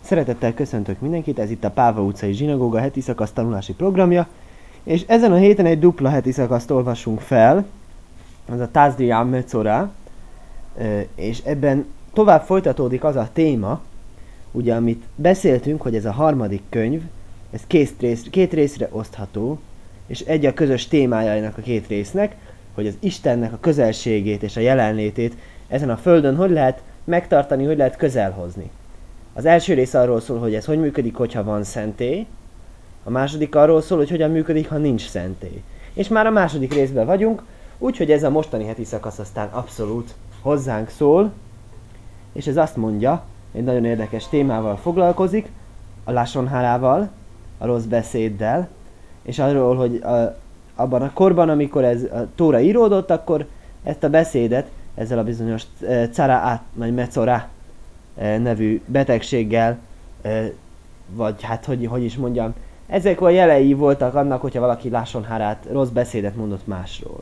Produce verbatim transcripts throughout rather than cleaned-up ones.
Szeretettel köszöntök mindenkit, ez itt a Páva utcai zsinagóga heti szakasz tanulási programja, és ezen a héten egy dupla heti szakaszt olvasunk fel, az a Tazdria Metzora, és ebben tovább folytatódik az a téma, ugye amit beszéltünk, hogy ez a harmadik könyv, ez két, rész, két részre osztható, és egy a közös témája ennek a két résznek, hogy az Istennek a közelségét és a jelenlétét ezen a földön hogy lehet megtartani, hogy lehet közelhozni. Az első rész arról szól, hogy ez hogy működik, hogyha van szentély, a második arról szól, hogy hogyan működik, ha nincs szentély. És már a második részben vagyunk, úgyhogy ez a mostani heti szakasz aztán abszolút hozzánk szól, és ez azt mondja, egy nagyon érdekes témával foglalkozik, a lásonhárával, a rossz beszéddel, és arról, hogy a, abban a korban, amikor ez a Tóra íródott, akkor ezt a beszédet ezzel a bizonyos e, Cara vagy Metzora e, nevű betegséggel, e, vagy hát hogy, hogy is mondjam, ezek a jelei voltak annak, hogyha valaki lásonhárát, rossz beszédet mondott másról.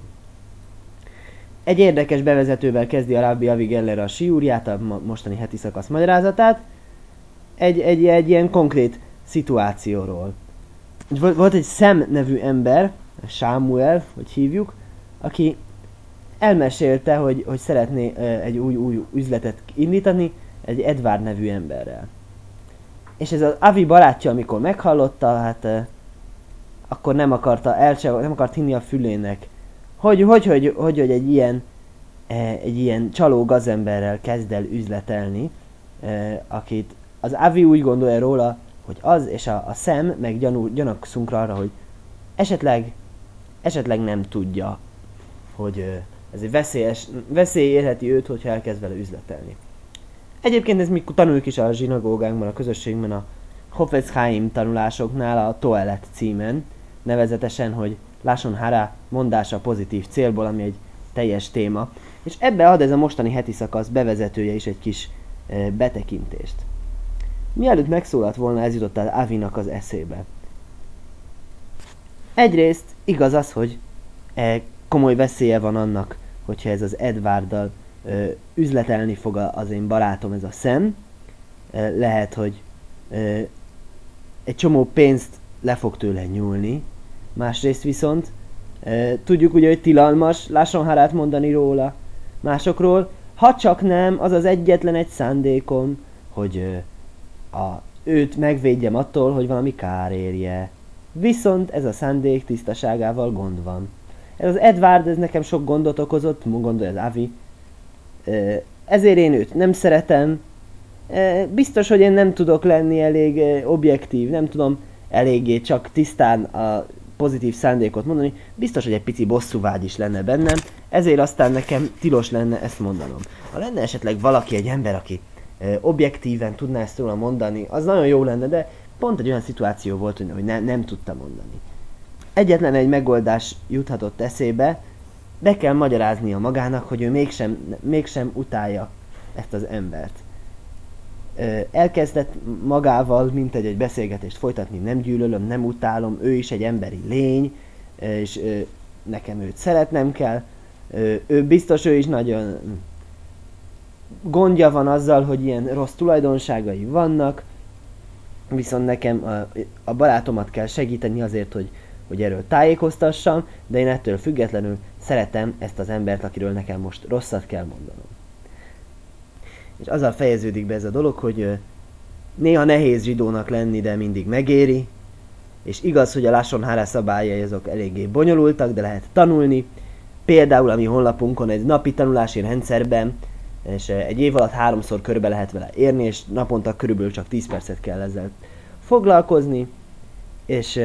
Egy érdekes bevezetővel kezdi a Rabbi Avi Geller a síúrját, a mostani heti szakasz magyarázatát, egy, egy, egy ilyen konkrét szituációról. Volt egy Szem nevű ember, Sámuel, hogy hívjuk, aki elmesélte, hogy, hogy szeretné egy új, új üzletet indítani egy Edvard nevű emberrel. És ez az Avi barátja, amikor meghallotta, hát akkor nem akarta el, nem akart hinni a fülének, hogy hogy, hogy, hogy, hogy egy ilyen egy ilyen csaló gazemberrel kezd el üzletelni, akit az Avi úgy gondolja róla, hogy az és a, a Szem meg gyanú, gyanakszunk arra, hogy esetleg, esetleg nem tudja, hogy ez egy veszélyes, veszély érheti őt, hogyha elkezd vele üzletelni. Egyébként ez mi tanuljuk is a zsinagógánkban, a közösségben, a Chofetz Chaim tanulásoknál a Toelet címen, nevezetesen, hogy lásson hara mondása pozitív célból, ami egy teljes téma. És ebbe ad ez a mostani heti szakasz bevezetője is egy kis e, betekintést. Mielőtt megszólalt volna, ez jutott el Avinak az eszébe. Egyrészt igaz az, hogy e, komoly veszélye van annak, hogyha ez az Edvarddal e, üzletelni fog az én barátom, ez a Szem. E, lehet, hogy e, egy csomó pénzt le fog tőle nyúlni. Másrészt viszont e, tudjuk ugye, hogy tilalmas lásonhárát mondani róla, másokról, ha csak nem, az az egyetlen egy szándékom, hogy e, a, őt megvédjem attól, hogy valami kár érje. Viszont ez a szándék tisztaságával gond van. Ez az Edvard, ez nekem sok gondot okozott, gondolja az Avi. E, ezért én őt nem szeretem. E, biztos, hogy én nem tudok lenni elég e, objektív, nem tudom eléggé csak tisztán a pozitív szándékot mondani, biztos, hogy egy pici bosszúvágy is lenne bennem, ezért aztán nekem tilos lenne ezt mondanom. Ha lenne esetleg valaki, egy ember, aki e, objektíven tudná ezt róla mondani, az nagyon jó lenne, de pont egy olyan szituáció volt, hogy ne, nem tudta mondani. Egyetlen egy megoldás juthatott eszébe, be kell magyaráznia magának, hogy ő mégsem, mégsem utálja ezt az embert. E, elkezdett magával, mint egy, egy beszélgetést folytatni, nem gyűlölöm, nem utálom, ő is egy emberi lény, és e, nekem őt szeretnem kell, e, ő biztos, ő is nagyon gondja van azzal, hogy ilyen rossz tulajdonságai vannak, viszont nekem a, a barátomat kell segíteni azért, hogy, hogy erről tájékoztassam, de én ettől függetlenül szeretem ezt az embert, akiről nekem most rosszat kell mondanom. És azzal fejeződik be ez a dolog, hogy néha nehéz zsidónak lenni, de mindig megéri, és igaz, hogy a lásonhárá szabályai azok eléggé bonyolultak, de lehet tanulni. Például a mi honlapunkon egy napi tanulási rendszerben, és egy év alatt háromszor körbe lehet vele érni, és naponta körülbelül csak tíz percet kell ezzel foglalkozni, és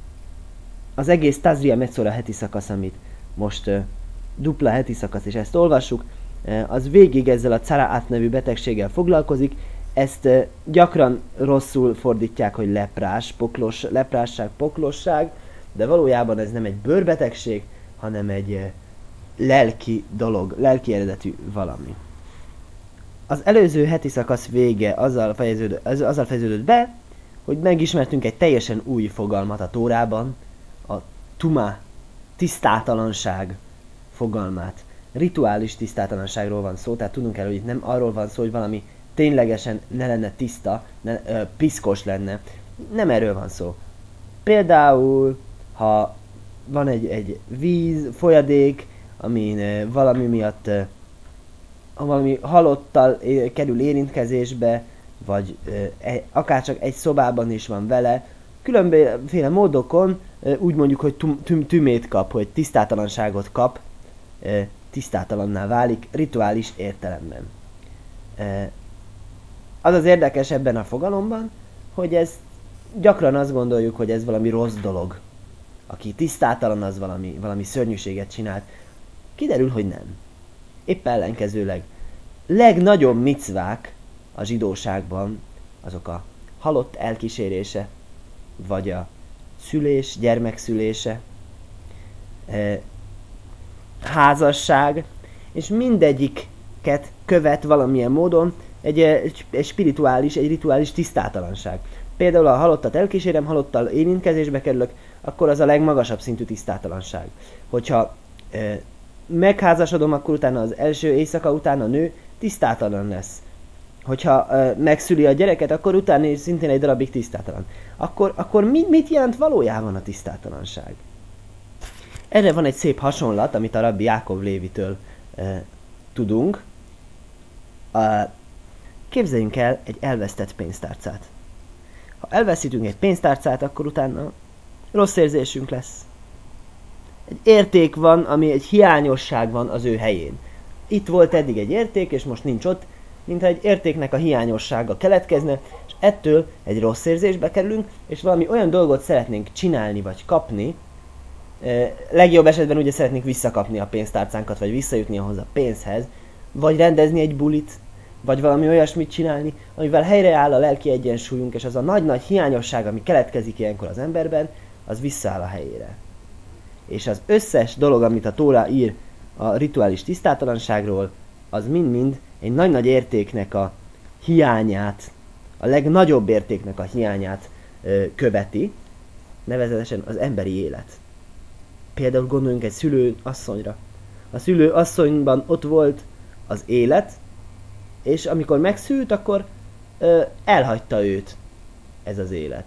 az egész Tazdria Metzora heti szakasz, amit most dupla heti szakasz, és ezt olvassuk, az végig ezzel a Cara nevű betegséggel foglalkozik. Ezt gyakran rosszul fordítják, hogy leprás, poklos, leprásság, poklosság, de valójában ez nem egy bőrbetegség, hanem egy lelki dolog, lelki eredetű valami. Az előző heti szakasz vége azzal fejeződött, azzal fejeződött be, hogy megismertünk egy teljesen új fogalmat a Tórában, a tuma, tisztátalanság fogalmát. Rituális tisztátalanságról van szó, tehát tudnunk kell, hogy itt nem arról van szó, hogy valami ténylegesen ne lenne tiszta, ne, ö, piszkos lenne. Nem erről van szó. Például, ha van egy, egy víz, folyadék, amin ö, valami miatt ö, valami halottal é, kerül érintkezésbe, vagy ö, e, akárcsak egy szobában is van vele, különbözőféle módokon ö, úgy mondjuk, hogy tüm, tüm, tümét kap, hogy tisztátalanságot kap, ö, tisztátalanná válik rituális értelemben. Ö, az az érdekes ebben a fogalomban, hogy ez gyakran azt gondoljuk, hogy ez valami rossz dolog. Aki tisztátalan, az valami, valami szörnyűséget csinált. Kiderül, hogy nem. Épp ellenkezőleg. Legnagyobb micvák a zsidóságban azok a halott elkísérése, vagy a szülés, gyermekszülése, e, házasság, és mindegyiket követ valamilyen módon egy, egy, egy spirituális, egy rituális tisztátalanság. Például ha halottat elkísérem, halottal érintkezésbe kerülök, akkor az a legmagasabb szintű tisztátalanság. Hogyha e, megházasodom, akkor utána az első éjszaka után a nő tisztátalan lesz. Hogyha e, megszüli a gyereket, akkor utána is szintén egy darabig tisztátalan. Akkor, akkor mit, mit jelent valójában a tisztátalanság? Erre van egy szép hasonlat, amit a rabbi Jákov Lévitől e, tudunk. A, képzeljünk el egy elvesztett pénztárcát. Ha elveszítünk egy pénztárcát, akkor utána rossz érzésünk lesz. Egy érték van, ami egy hiányosság van az ő helyén. Itt volt eddig egy érték, és most nincs ott, mintha egy értéknek a hiányossága keletkezne, és ettől egy rossz érzésbe kerülünk, és valami olyan dolgot szeretnénk csinálni, vagy kapni, e, legjobb esetben ugye szeretnénk visszakapni a pénztárcánkat, vagy visszajutni ahhoz a pénzhez, vagy rendezni egy bulit, vagy valami olyasmit csinálni, amivel helyreáll a lelki egyensúlyunk, és az a nagy-nagy hiányosság, ami keletkezik ilyenkor az emberben, az visszaáll a helyére. És az összes dolog, amit a Tóra ír a rituális tisztátalanságról, az mind-mind egy nagy-nagy értéknek a hiányát, a legnagyobb értéknek a hiányát ö, követi, nevezetesen az emberi élet. Például gondoljunk egy szülő asszonyra. A szülő asszonyban ott volt az élet, és amikor megszült, akkor ö, elhagyta őt ez az élet.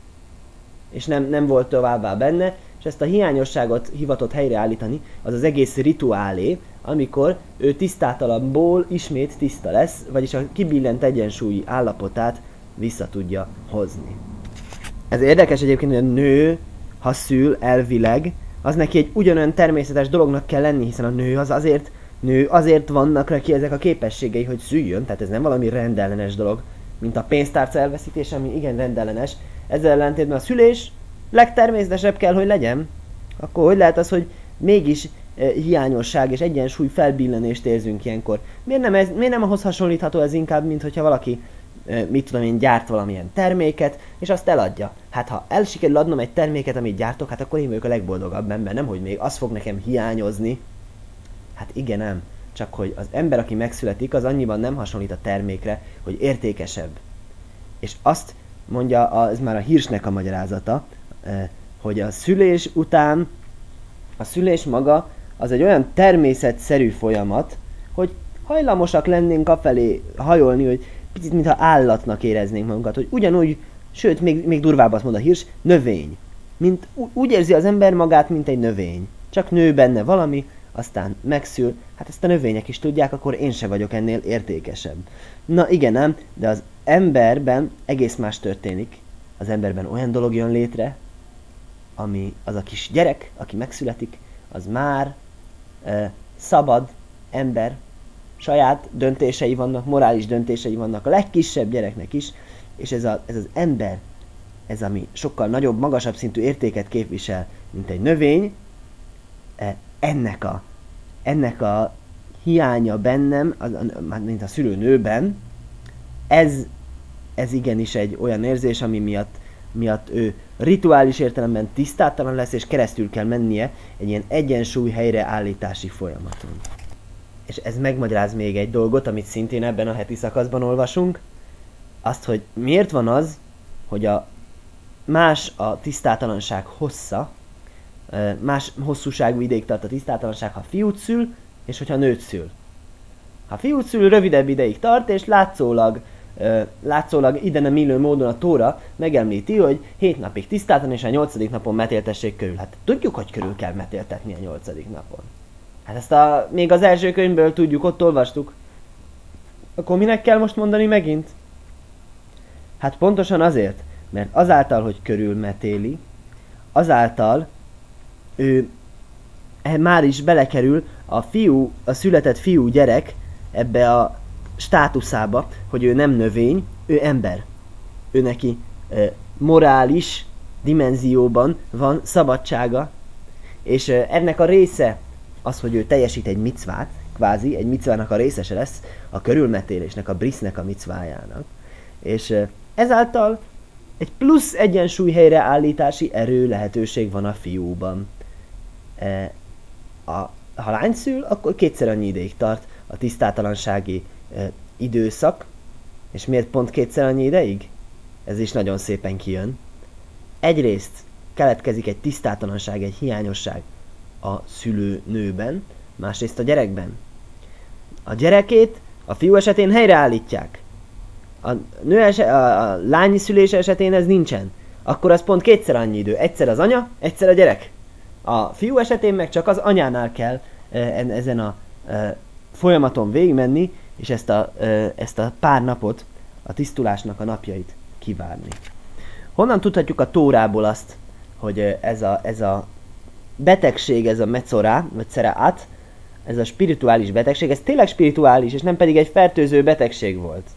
És nem, nem volt továbbá benne, és ezt a hiányosságot hivatott helyreállítani, az az egész rituálé, amikor ő tisztátalanból ismét tiszta lesz, vagyis a kibillent egyensúlyi állapotát vissza tudja hozni. Ez érdekes egyébként, hogy a nő, ha szül elvileg, az neki egy ugyanolyan természetes dolognak kell lenni, hiszen a nő az azért, nő azért vannak neki ezek a képességei, hogy szüljön, tehát ez nem valami rendellenes dolog, mint a pénztárca elveszítése, ami igen rendellenes. Ezzel ellentétben a szülés legtermészetesebb kell, hogy legyen. Akkor hogy lehet az, hogy mégis e, hiányosság és egyensúly felbillenést érzünk ilyenkor? Miért nem, ez, miért nem ahhoz hasonlítható ez inkább, mint hogyha valaki, e, mit tudom én, gyárt valamilyen terméket, és azt eladja. Hát ha el sikerül adnom egy terméket, amit gyártok, hát akkor én vagyok a legboldogabb ember, nem hogy még az fog nekem hiányozni. Hát igen, nem. Csak hogy az ember, aki megszületik, az annyiban nem hasonlít a termékre, hogy értékesebb. És azt mondja, a, ez már a Hirschnek a magyarázata, hogy a szülés után, a szülés maga az egy olyan természetszerű folyamat, hogy hajlamosak lennénk afelé hajolni, hogy picit mintha állatnak éreznénk magunkat, hogy ugyanúgy, sőt, még, még durvább azt mond a Hirsch, növény. Mint, úgy érzi az ember magát, mint egy növény. Csak nő benne valami, aztán megszül, hát ezt a növények is tudják, akkor én se vagyok ennél értékesebb. Na igen, nem, de az emberben egész más történik. Az emberben olyan dolog jön létre, ami az a kis gyerek, aki megszületik, az már e, szabad ember, saját döntései vannak, morális döntései vannak a legkisebb gyereknek is, és ez, a, ez az ember, ez ami sokkal nagyobb, magasabb szintű értéket képvisel, mint egy növény, e, ennek a, ennek a hiánya bennem, az, mint a szülőnőben, ez, ez igenis egy olyan érzés, ami miatt, miatt ő rituális értelemben tisztátalan lesz, és keresztül kell mennie egy ilyen egyensúly helyreállítási folyamaton. És ez megmagyaráz még egy dolgot, amit szintén ebben a heti szakaszban olvasunk, azt, hogy miért van az, hogy a más a tisztátalanság hossza, más hosszúságú ideig tart a tisztátalanság, ha fiút szül, és hogyha nőt szül. Ha fiút szül, rövidebb ideig tart, és látszólag, ö, látszólag ide nem illő módon a Tóra megemlíti, hogy hét napig tisztátan, és a nyolcadik napon metéltessék körül. Hát tudjuk, hogy körül kell metéltetni a nyolcadik napon. Hát ezt a, még az első könyvből tudjuk, ott olvastuk. Akkor minek kell most mondani megint? Hát pontosan azért, mert azáltal, hogy körülmetéli, azáltal ő már is belekerül a fiú, a született fiú gyerek ebbe a státuszába, hogy ő nem növény, ő ember. Ő neki e, morális dimenzióban van szabadsága, és e, ennek a része az, hogy ő teljesít egy micvát, kvázi egy micvának a részese lesz, a körülmetélésnek, a brisznek a micvájának. És e, ezáltal egy plusz egyensúly helyreállítási erő lehetőség van a fiúban. E, a, ha lány szül, akkor kétszer annyi ideig tart a tisztátalansági e, időszak. És miért pont kétszer annyi ideig? Ez is nagyon szépen kijön. Egyrészt keletkezik egy tisztátalanság, egy hiányosság a szülőnőben, másrészt a gyerekben. A gyerekét a fiú esetén helyreállítják. A, nő eset, a, a lány szülése esetén ez nincsen. Akkor az pont kétszer annyi idő. Egyszer az anya, egyszer a gyerek. A fiú esetén meg csak az anyánál kell e, ezen a e, folyamaton végigmenni, és ezt a, e, ezt a pár napot, a tisztulásnak a napjait kivárni. Honnan tudhatjuk a Tórából azt, hogy ez a, ez a betegség, ez a mecorá, vagy ceraát, ez a spirituális betegség, ez tényleg spirituális, és nem pedig egy fertőző betegség volt.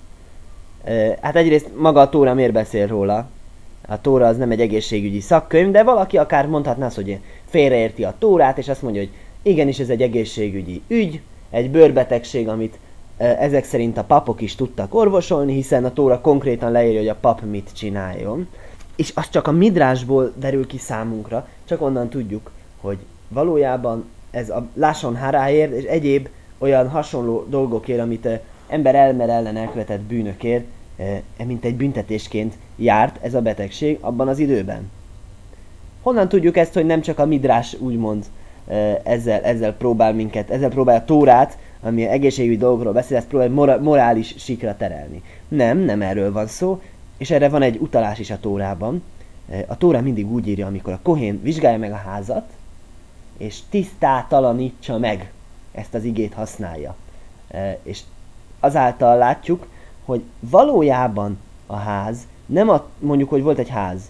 E, hát egyrészt maga a Tóra miért beszél róla? A Tóra az nem egy egészségügyi szakkönyv, de valaki akár mondhatná azt, hogy félreérti a Tórát, és azt mondja, hogy igenis ez egy egészségügyi ügy, egy bőrbetegség, amit e, ezek szerint a papok is tudtak orvosolni, hiszen a Tóra konkrétan leírja, hogy a pap mit csináljon. És az csak a midrásból derül ki számunkra, csak onnan tudjuk, hogy valójában ez a Lashon Haráért és egyéb olyan hasonló dolgokért, amit e, ember elmer ellen elkövetett bűnökért, e, mint egy büntetésként járt ez a betegség abban az időben. Honnan tudjuk ezt, hogy nem csak a midrás úgymond e, ezzel, ezzel próbál minket, ezzel próbál a Tórát, ami egészségügyi dolgokról beszél, ezt próbál mora, morális síkra terelni. Nem, nem erről van szó, és erre van egy utalás is a Tórában. A Tóra mindig úgy írja, amikor a kohén vizsgálja meg a házat, és tisztátalanítsa meg, ezt az igét használja. E, és azáltal látjuk, hogy valójában a ház, nem a, mondjuk, hogy volt egy ház,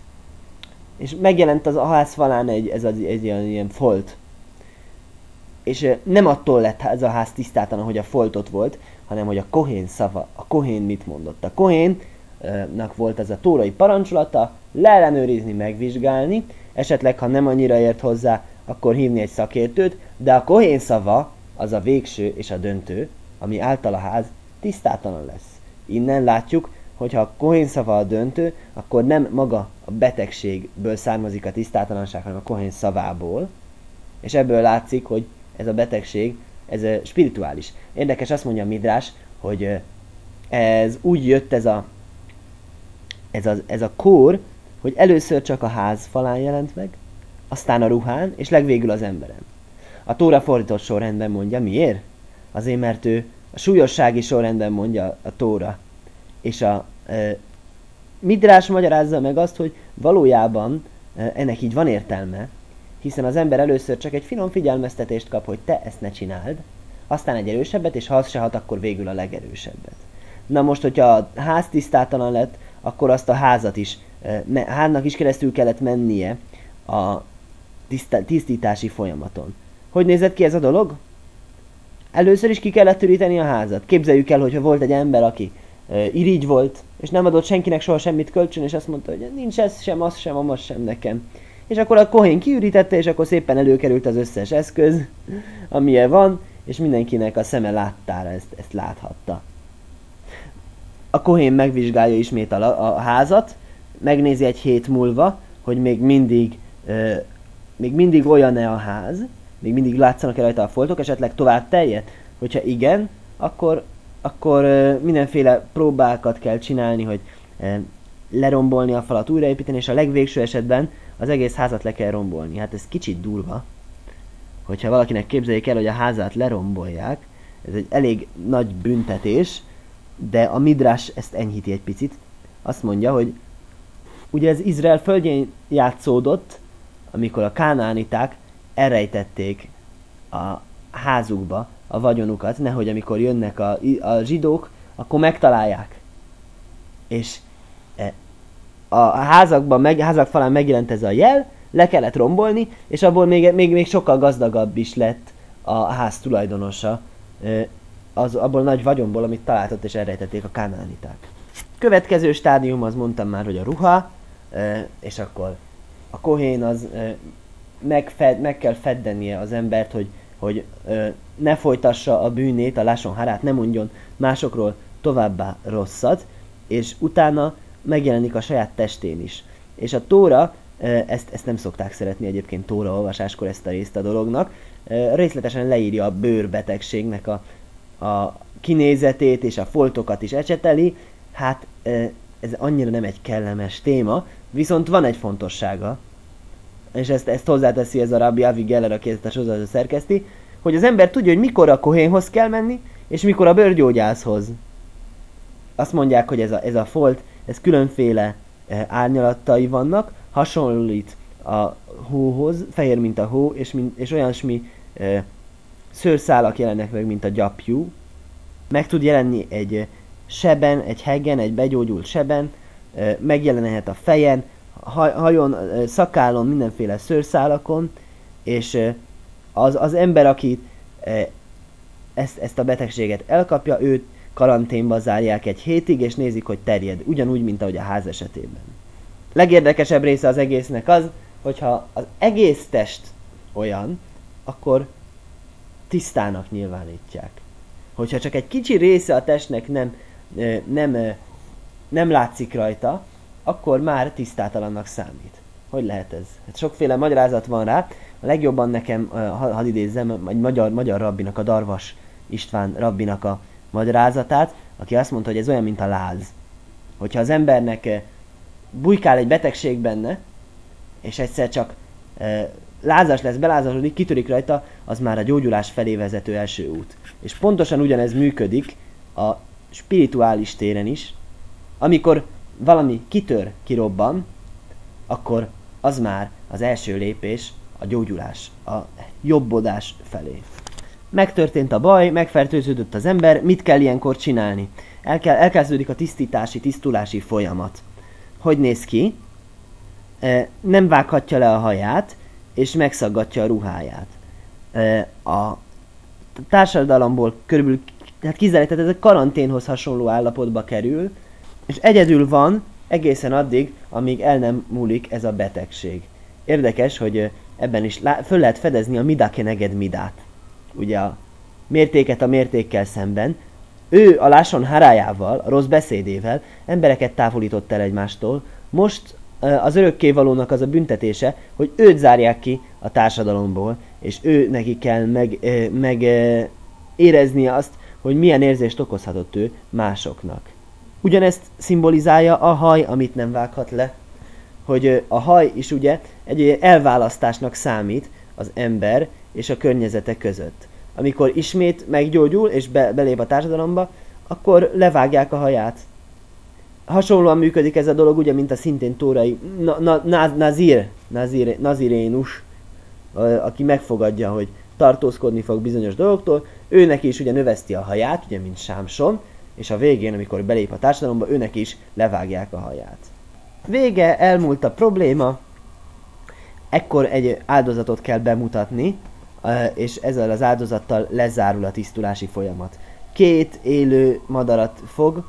és megjelent az a ház falán egy, ez az, egy ilyen, ilyen folt, és nem attól lett ez a ház tisztátalan, hogy a folt ott volt, hanem hogy a kohén szava, a kohén mit mondott. A kohénnak volt az a tórai parancsolata, leellenőrizni, megvizsgálni, esetleg ha nem annyira ért hozzá, akkor hívni egy szakértőt, de a kohén szava az a végső és a döntő, ami által a ház tisztátalan lesz. Innen látjuk, hogy ha a kohén szava a döntő, akkor nem maga a betegségből származik a tisztátalanság, hanem a kohén szavából, és ebből látszik, hogy ez a betegség, ez spirituális. Érdekes, azt mondja a Midrás, hogy ez úgy jött ez a, ez a, ez a kór, hogy először csak a ház falán jelent meg, aztán a ruhán, és legvégül az emberen. A Tóra fordított sorrendben mondja. Miért? Azért, mert ő a súlyossági sorrendben mondja a Tóra. És a e, Midrás magyarázza meg azt, hogy valójában e, ennek így van értelme, hiszen az ember először csak egy finom figyelmeztetést kap, hogy te ezt ne csináld, aztán egy erősebbet, és ha az se hat, akkor végül a legerősebbet. Na most, hogyha a ház tisztátalan lett, akkor azt a házat is, e, háznak is keresztül kellett mennie a tiszta, tisztítási folyamaton. Hogy nézett ki ez a dolog? Először is ki kellett üríteni a házat. Képzeljük el, hogyha volt egy ember, aki e, irigy volt, és nem adott senkinek soha semmit kölcsön, és azt mondta, hogy nincs ez sem, az sem, amaz sem nekem. És akkor a kohén kiürítette, és akkor szépen előkerült az összes eszköz, amilyen van, és mindenkinek a szeme láttára ezt, ezt láthatta. A kohén megvizsgálja ismét a, a házat, megnézi egy hét múlva, hogy még mindig, euh, még mindig olyan-e a ház, még mindig látszanak-e rajta a foltok, esetleg tovább terjedt. Hogyha igen, akkor, akkor euh, mindenféle próbákat kell csinálni, hogy euh, lerombolni a falat, újraépíteni, és a legvégső esetben az egész házat le kell rombolni. Hát ez kicsit durva, hogyha valakinek képzeljék el, hogy a házát lerombolják, ez egy elég nagy büntetés, de a Midrash ezt enyhíti egy picit. Azt mondja, hogy ugye ez Izrael földjén játszódott, amikor a kánaániták elrejtették a házukba a vagyonukat, nehogy amikor jönnek a, a zsidók, akkor megtalálják. És a házakban, meg, házak falán megjelent ez a jel, le kellett rombolni, és abból még, még, még sokkal gazdagabb is lett a ház tulajdonosa, az, abból a nagy vagyonból, amit találtott és elrejtették a kánaániták. Következő stádium, az mondtam már, hogy a ruha, és akkor a kohén az megfed, meg kell feddenie az embert, hogy, hogy ne folytassa a bűnét, a lásson harát, ne mondjon másokról továbbá rosszat, és utána megjelenik a saját testén is. És a Tóra, ezt, ezt nem szokták szeretni egyébként Tóra olvasáskor ezt a részt a dolognak, részletesen leírja a bőrbetegségnek a, a kinézetét és a foltokat is ecseteli. Hát ez annyira nem egy kellemes téma, viszont van egy fontossága, és ezt, ezt hozzáteszi ez a Rabbi Avi Geller, aki ezt a sorozatot szerkeszti, hogy az ember tudja, hogy mikor a kohénhoz kell menni, és mikor a bőrgyógyászhoz. Azt mondják, hogy ez a, ez a folt, ez különféle árnyalatai vannak, hasonlít a hóhoz, fehér, mint a hó, és, mint, és olyasmi e, szőrszálak jelennek meg, mint a gyapjú. Meg tud jelenni egy seben, egy heggen, egy begyógyult seben, e, megjelenhet a fejen, hajon, e, szakállon, mindenféle szőrszálakon, és e, az, az ember, aki e, ezt, ezt a betegséget elkapja, őt karanténba zárják egy hétig, és nézik, hogy terjed, ugyanúgy, mint ahogy a ház esetében. Legérdekesebb része az egésznek az, hogyha az egész test olyan, akkor tisztának nyilvánítják. Hogyha csak egy kicsi része a testnek nem, nem, nem látszik rajta, akkor már tisztátalannak számít. Hogy lehet ez? Hát sokféle magyarázat van rá. A legjobban nekem, hadd idézzem, egy magyar, magyar rabbinak, a Darvas István rabbinak a magyarázatát, aki azt mondta, hogy ez olyan, mint a láz. Hogyha az embernek bujkál egy betegség benne, és egyszer csak e, lázas lesz, belázasodik, kitörik rajta, az már a gyógyulás felé vezető első út. És pontosan ugyanez működik a spirituális téren is. Amikor valami kitör, kirobban, akkor az már az első lépés a gyógyulás, a jobbodás felé. Megtörtént a baj, megfertőződött az ember, mit kell ilyenkor csinálni? El kell, elkezdődik a tisztítási, tisztulási folyamat. Hogy néz ki? E, nem vághatja le a haját, és megszaggatja a ruháját. E, a társadalomból körülbelül, hát kizárólag, tehát ez a karanténhoz hasonló állapotba kerül, és egyedül van egészen addig, amíg el nem múlik ez a betegség. Érdekes, hogy ebben is lá- föl lehet fedezni a midake neged midát. Ugye a mértéket a mértékkel szemben. Ő a lásson harájával, a rossz beszédével embereket távolított el egymástól. Most az örökkévalónak az a büntetése, hogy őt zárják ki a társadalomból, és ő neki kell meg, meg éreznie azt, hogy milyen érzést okozhatott ő másoknak. Ugyanezt szimbolizálja a haj, amit nem vághat le, hogy a haj is ugye egy elválasztásnak számít az ember és a környezete között. Amikor ismét meggyógyul és be, belép a társadalomba, akkor levágják a haját. Hasonlóan működik ez a dolog, ugye, mint a szintén tórai na, na, na, nazir, nazir, nazirénus, aki megfogadja, hogy tartózkodni fog bizonyos dolgoktól, őnek is ugye növeszti a haját, ugye, mint Sámson, és a végén, amikor belép a társadalomba, őnek is levágják a haját. Vége, elmúlt a probléma, ekkor egy áldozatot kell bemutatni, és ezzel az áldozattal lezárul a tisztulási folyamat. Két élő madarat fog,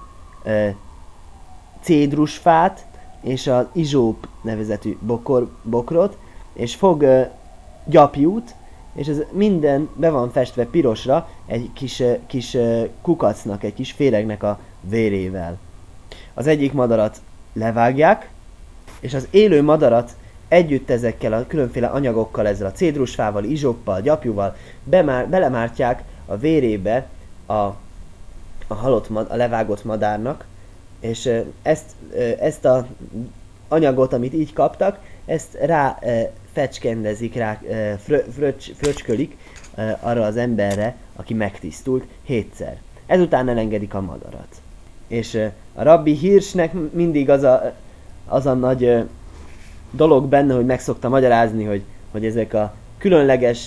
cédrusfát és az izsóp nevezetű bokor, bokrot, és fog gyapjút, és ez minden be van festve pirosra egy kis, kis kukacnak, egy kis féregnek a vérével. Az egyik madarat levágják, és az élő madarat együtt ezekkel a különféle anyagokkal, ezzel a cédrusfával, izsoppal, gyapjúval bemár, belemártják a vérébe a, a halott, a levágott madárnak, és ezt, ezt a anyagot, amit így kaptak, ezt rá fecskendezik, rá frö, fröcs, fröcskölik arra az emberre, aki megtisztult hétszer. Ezután elengedik a madarat. És a rabbi Hirschnek mindig az a, az a nagy dolog benne, hogy meg szokta magyarázni, hogy, hogy ezek a különleges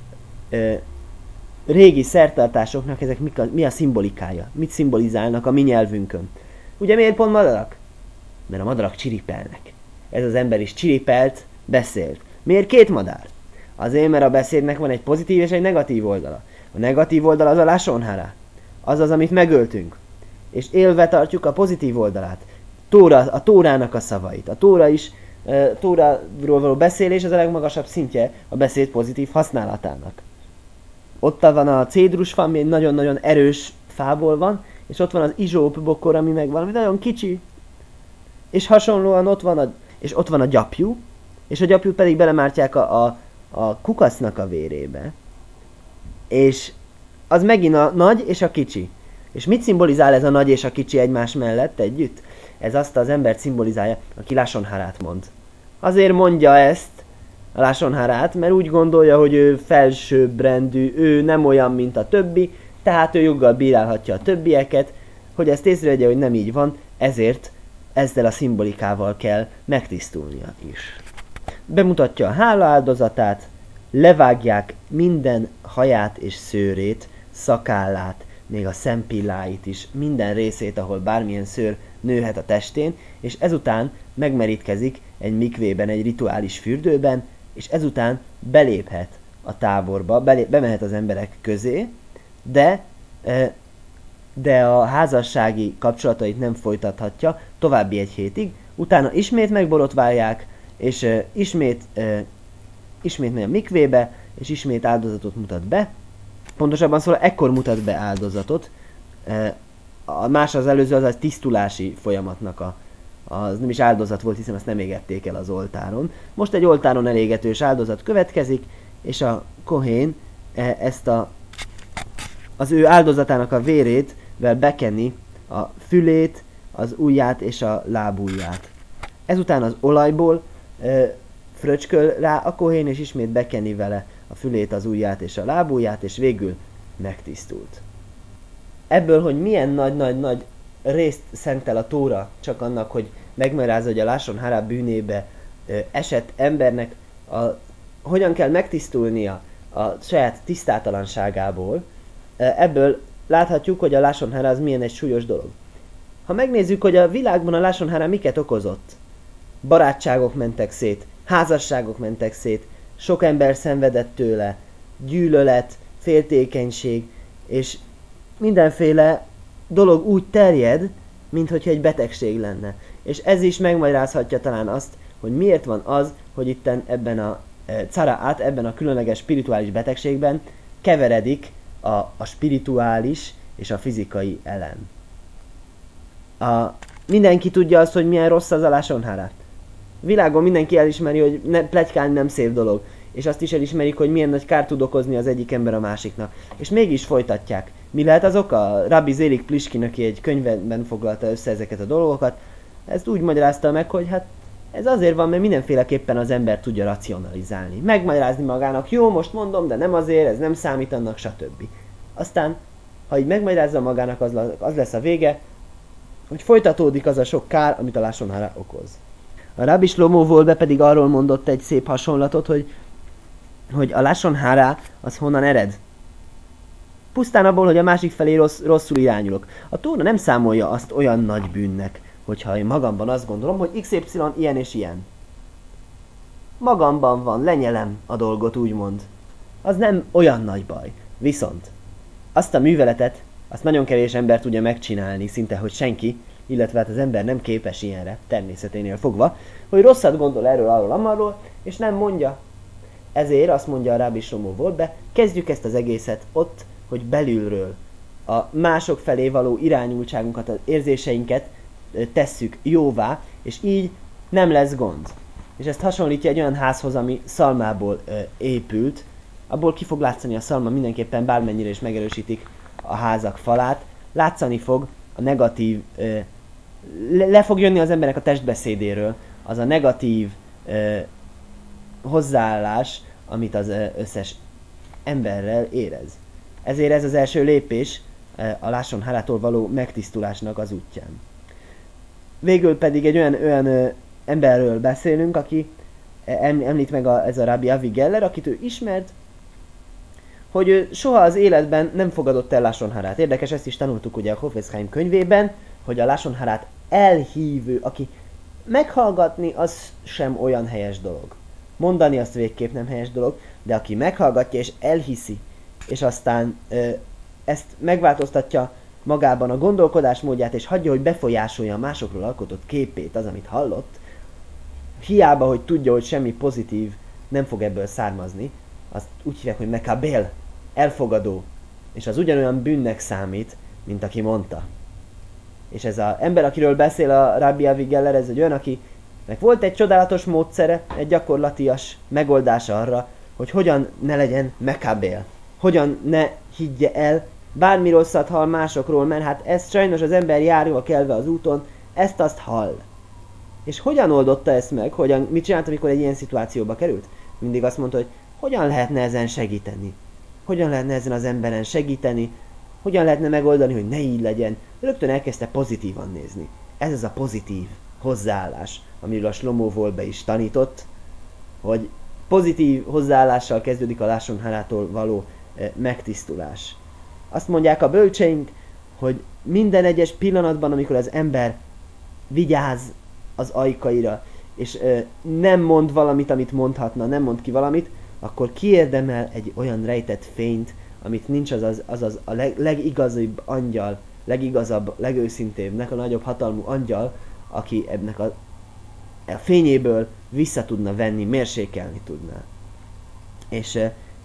régi szertartásoknak ezek mi a, mi a szimbolikája? Mit szimbolizálnak a mi nyelvünkön? Ugye miért pont madarak? Mert a madarak csiripelnek. Ez az ember is csiripelt, beszélt. Miért két madár? Azért, mert a beszédnek van egy pozitív és egy negatív oldala. A negatív oldal az a lashon hara. Az az, amit megöltünk. És élve tartjuk a pozitív oldalát. Tóra, a Tórának a szavait. A Tóra is, e, Tóráról való beszélés az a legmagasabb szintje a beszéd pozitív használatának. Ott van a cédrusfa, ami egy nagyon-nagyon erős fából van, és ott van az izsóp bokor, ami meg valami nagyon kicsi. És hasonlóan ott van a, és ott van a gyapjú, és a gyapjút pedig belemártják a, a, a kukasznak a vérébe. És az megint a nagy és a kicsi. És mit szimbolizál ez a nagy és a kicsi egymás mellett együtt? Ez azt az embert szimbolizálja, aki lashon harát mond. Azért mondja ezt, a lashon harát, mert úgy gondolja, hogy ő felsőbbrendű, ő nem olyan, mint a többi, tehát ő joggal bírálhatja a többieket, hogy ezt észrevegye, hogy nem így van, ezért ezzel a szimbolikával kell megtisztulnia is. Bemutatja a hála áldozatát, levágják minden haját és szőrét, szakállát, még a szempilláit is, minden részét, ahol bármilyen szőr nőhet a testén, és ezután megmerítkezik egy mikvében, egy rituális fürdőben, és ezután beléphet a táborba, belép, bemehet az emberek közé, de, de a házassági kapcsolatait nem folytathatja további egy hétig, utána ismét megborotválják, és ismét, ismét megy a mikvébe, és ismét áldozatot mutat be. Pontosabban szóval ekkor mutat be áldozatot. A más az előző, az a tisztulási folyamatnak a, az nem is áldozat volt, hiszen azt nem égették el az oltáron. Most egy oltáron elégetős áldozat következik, és a kohén ezt a, az ő áldozatának a vérétvel bekeni a fülét, az ujját és a lábujját. Ezután az olajból e, fröcsköl rá a kohén, és ismét bekeni vele a fülét, az ujját és a lábujját, és végül megtisztult. Ebből, hogy milyen nagy-nagy-nagy részt szentel a Tóra csak annak, hogy megmerázza, hogy a lashon hara bűnébe e, esett embernek a, hogyan kell megtisztulnia a saját tisztátalanságából, e, ebből láthatjuk, hogy a lashon hara az milyen egy súlyos dolog. Ha megnézzük, hogy a világban a lashon hara miket okozott, barátságok mentek szét, házasságok mentek szét, sok ember szenvedett tőle, gyűlölet, féltékenység, és mindenféle dolog úgy terjed, minthogyha egy betegség lenne. És ez is megmagyarázhatja talán azt, hogy miért van az, hogy itten ebben a e, caraát, ebben a különleges spirituális betegségben keveredik a, a spirituális és a fizikai elem. A, mindenki tudja azt, hogy milyen rossz az a lashon hara. Világon mindenki elismeri, hogy ne, pletykálni nem szép dolog. És azt is elismerik, hogy milyen nagy kárt tud okozni az egyik ember a másiknak. És mégis folytatják. Mi lehet az oka? Rabbi Zélik Pliskin, aki egy könyvben foglalta össze ezeket a dolgokat, ezt úgy magyarázta meg, hogy hát ez azért van, mert mindenféleképpen az ember tudja racionalizálni. Megmagyarázni magának, jó, most mondom, de nem azért, ez nem számít annak, stb. Aztán, ha így megmagyarázza magának, az, az lesz a vége, hogy folytatódik az a sok kár, amit a lashon hara okoz. A Rabbi Shlomo Wolbe pedig arról mondott egy szép hasonlatot, hogy, hogy a lashon hara az honnan ered. Pusztán abból, hogy a másik felé rossz, rosszul irányulok. A Tóra nem számolja azt olyan nagy bűnnek, hogyha én magamban azt gondolom, hogy iksz ipszilon ilyen és ilyen. Magamban van, lenyelem a dolgot, úgymond. Az nem olyan nagy baj. Viszont azt a műveletet, azt nagyon kevés ember tudja megcsinálni, szinte, hogy senki, illetve hát az ember nem képes ilyenre, természeténél fogva, hogy rosszat gondol erről, arról, amarról, és nem mondja. Ezért azt mondja a Rabbi Shlomo Wolbe, kezdjük ezt az egészet ott, hogy belülről a mások felé való irányultságunkat, az érzéseinket tesszük jóvá, és így nem lesz gond. És ezt hasonlítja egy olyan házhoz, ami szalmából ö, épült, abból ki fog látszani a szalma mindenképpen, bármennyire is megerősítik a házak falát, látszani fog a negatív, ö, le, le fog jönni az emberek a testbeszédéről, az a negatív ö, hozzáállás, amit az ö, összes emberrel érez. Ezért ez az első lépés a Lashon Harától való megtisztulásnak az útján. Végül pedig egy olyan, olyan ö, emberről beszélünk, aki említ meg a, ez a Rabbi Avi Geller, akit ő ismert, hogy ő soha az életben nem fogadott el Lashon Harát. Érdekes, ezt is tanultuk ugye a Chofetz Chaim könyvében, hogy a Lashon Harát elhívő, aki meghallgatni, az sem olyan helyes dolog. Mondani azt végképp nem helyes dolog, de aki meghallgatja és elhiszi, és aztán ö, ezt megváltoztatja magában a gondolkodásmódját, és hagyja, hogy befolyásolja a másokról alkotott képét, az, amit hallott, hiába, hogy tudja, hogy semmi pozitív nem fog ebből származni, azt úgy hívják, hogy mekabel, elfogadó, és az ugyanolyan bűnnek számít, mint aki mondta. És ez az ember, akiről beszél a Rabbi Avi Geller, ez egy olyan, akinek volt egy csodálatos módszere, egy gyakorlatias megoldása arra, hogy hogyan ne legyen mekabel, hogyan ne higgye el bármi rosszat hall másokról, mert hát ez sajnos az ember járva kelve az úton, ezt-azt hall. És hogyan oldotta ezt meg? Hogyan, mit csinált, amikor egy ilyen szituációba került? Mindig azt mondta, hogy hogyan lehetne ezen segíteni? Hogyan lehetne ezen az emberen segíteni? Hogyan lehetne megoldani, hogy ne így legyen? Rögtön elkezdte pozitívan nézni. Ez az a pozitív hozzáállás, amiről a Shlomo Wolbe is tanított, hogy pozitív hozzáállással kezdődik a Lashon Harától való e, megtisztulás. Azt mondják a bölcseink, hogy minden egyes pillanatban, amikor az ember vigyáz az ajkaira, és e, nem mond valamit, amit mondhatna, nem mond ki valamit, akkor kiérdemel egy olyan rejtett fényt, amit nincs az az, az, az a leg, legigazabb angyal, legigazabb, legőszintébbnek, a nagyobb hatalmú angyal, aki ennek a, a fényéből vissza tudna venni, mérsékelni tudná. És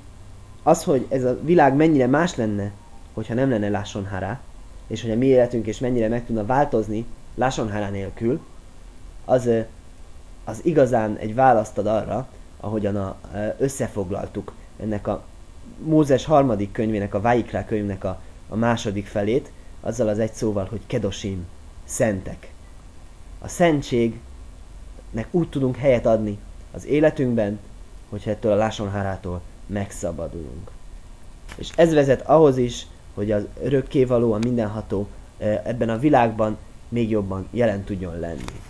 az, hogy ez a világ mennyire más lenne, hogyha nem lenne Lashon Hara, és hogy a mi életünk és mennyire meg tudna változni Lashon Hara nélkül, az, az igazán egy választ ad arra, ahogyan a, összefoglaltuk ennek a Mózes harmadik könyvének, a Vajikra könyvnek a, a második felét, azzal az egy szóval, hogy kedosim, szentek. A szentségnek úgy tudunk helyet adni az életünkben, hogyha ettől a Lashon Harától megszabadulunk. És ez vezet ahhoz is, hogy az örökkévaló, a mindenható ebben a világban még jobban jelen tudjon lenni.